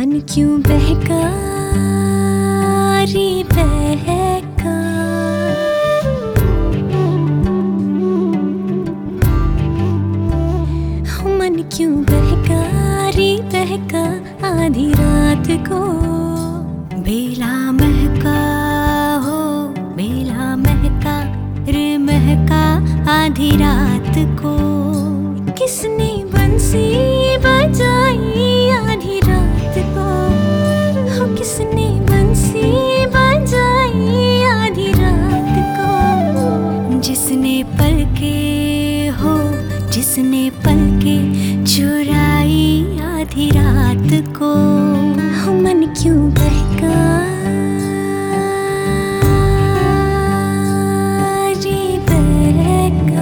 मन क्यों बहका रे बहका, मन क्यों बहका रे बहका आधी रात को। बेला महका हो बेला महका रे महका आधी रात को। किसने बंसी बजाई आधी रात को, हो किसने बंसी बजाई आधी रात को। जिसने पलके हो जिसने पलके चुराई आधी रात को। हो मन क्यों बहका रे बहका।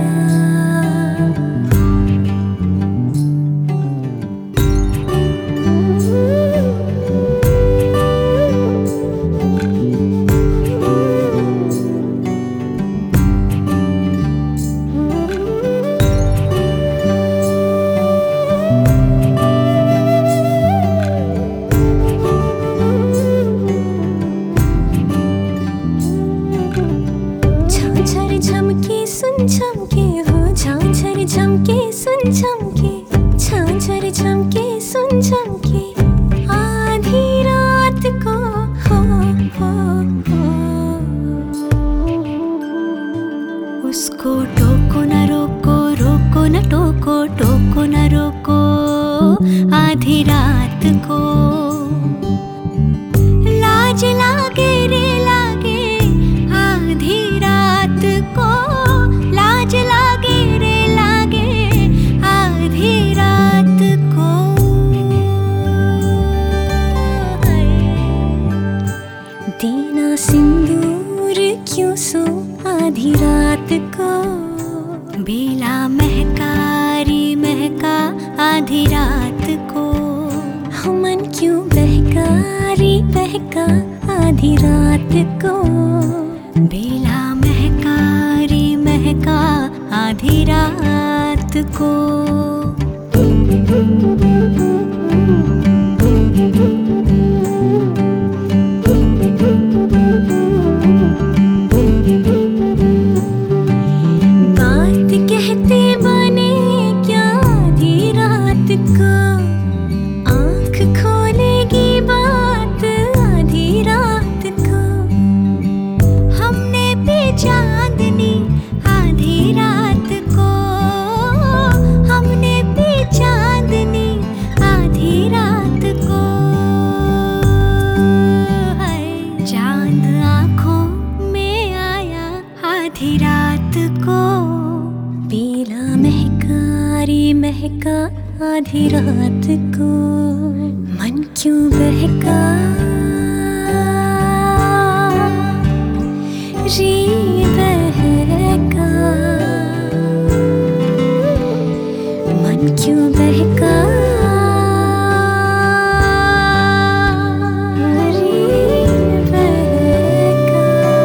झमके सुन झमके हो झांझर झमके सुन झमके, झांझर झमके सुन झमके आधी रात को। हो उसको टोको न रोको रोको न टोको टोको न रोको आधी रात को। लाज लागे रे लागे आधी रात को, लाज लागे रे लागे आधी रात को। देना सिंदूर क्यों सो आधी रात को। बेला महका रे महका आधी रात को। हो मन क्यों बहका रे बहका आधी रात को। बेला महका रे महका आधी रात को। बात कहते बने क्या आधी रात को, आँख खोलेगी बात आधी रात को। हमने भी चांदनी आधी रात को, हमने भी चांदनी आधी रात को। चांद आँखों में आया आधी रात को। बेला महका रे महका आधी रात को। मन क्यों बहका रे बहका, मन क्यों बहका रे बहका,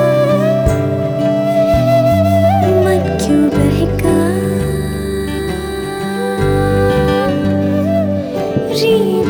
मन क्यों बहका रे